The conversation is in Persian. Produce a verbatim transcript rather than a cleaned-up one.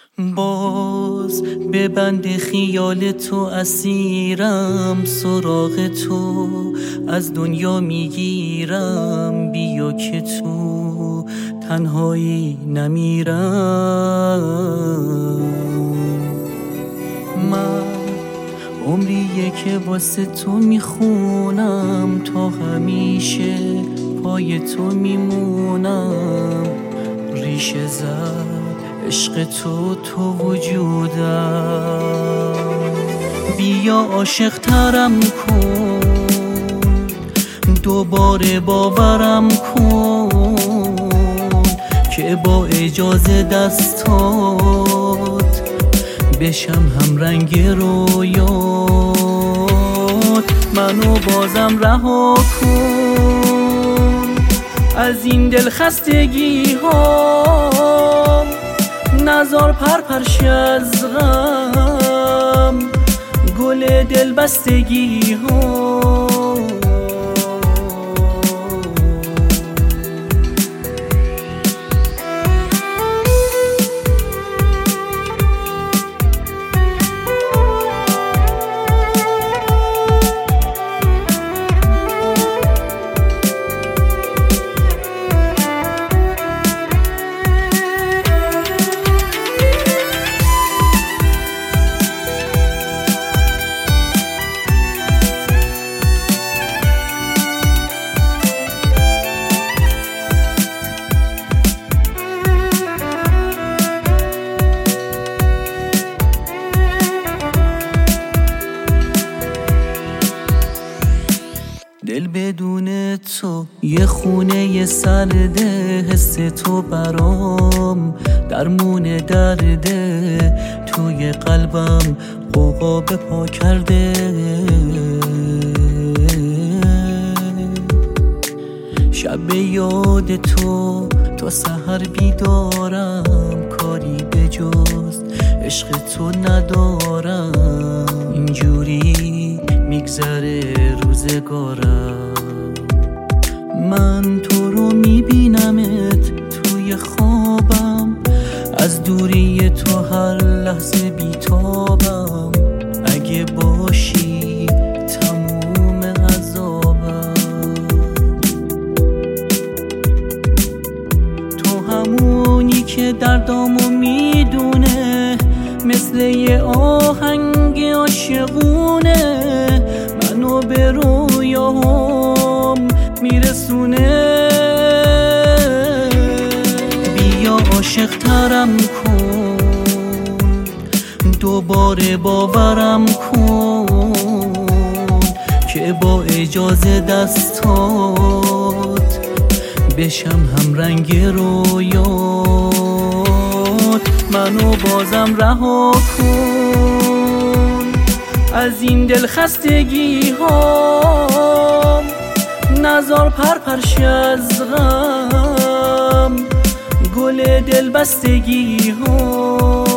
باز به بند خیال تو اسیرم، سراغ تو از دنیا میگیرم. بیا که تو تنهایی نمیرم. من عمریه که واسه تو میخونم، تا همیشه پای تو میمونم. ریشه زد عشق تو تو وجودم. بیا عاشق ترم کن، دوباره باورم کن که با اجازه دستات بشم هم رنگ رویات. منو بازم رها کن از این دل خستگی هام، نزار پرپرش از غم، گل دل بستگی هام. دل بدون تو یه خونه سرده، حس تو برام درمون درده. توی قلبم غوغا به پا کرده. شب به یاد تو تا سحر بیدارم، کاری به جز عشق تو ندارم. اینجوری میگذره روزگارم. من تو رو میبینمت توی خوابم، از دوری تو هر لحظه بیتابم. اگه باشی تموم عذابم. تو همونی که دردامو میدونه، مثل یه آهنگ عاشقونه، منو به رویاهم میرسونه. بیا عاشق ترم کن، دوباره باورم کن که با اجازه دستات بشم هم رنگ رویات. منو بازم رها کن از این دل خستگی هام، نزار پرپرش از غم، گل دل بستگی هام.